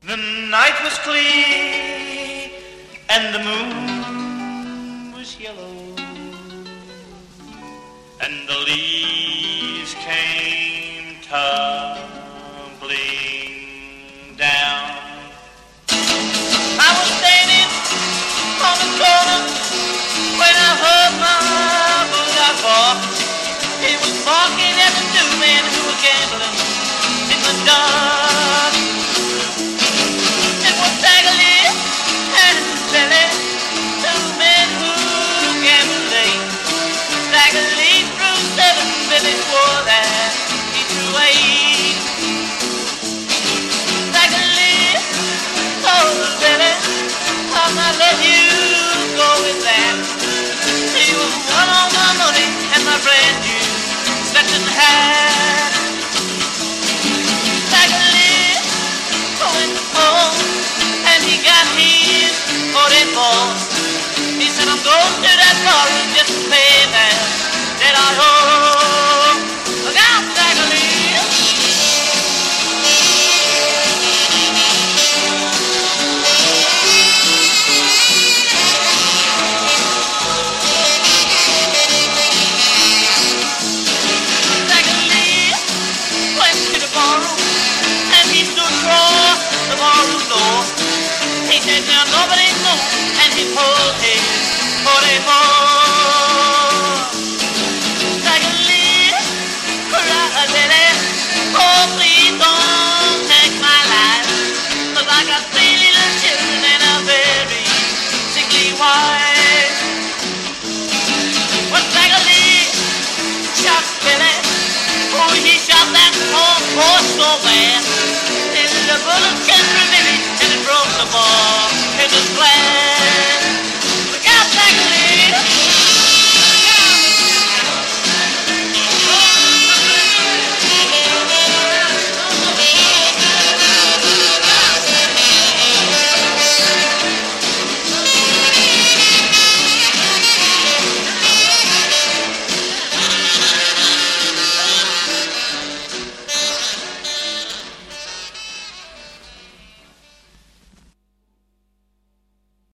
The night was clear and the moon was yellow, and the leaves came tumbling down. I was standing on the corner when I heard my bulldog bark. He was barking at the two men who were gambling in the dark. It was Daggly and Billy, two men who gambled late. Daggly threw 7, Billy swore that he threw 8. Daggly told Billy, I'll not let you go with that. He was won all my money and my brand new Stetson hat. Daggly went home and he got his 44. He said, I'm going to that bar just to pay that debt I owe. Look out, Daggly. He said, now nobody knows, and he pulled his 44.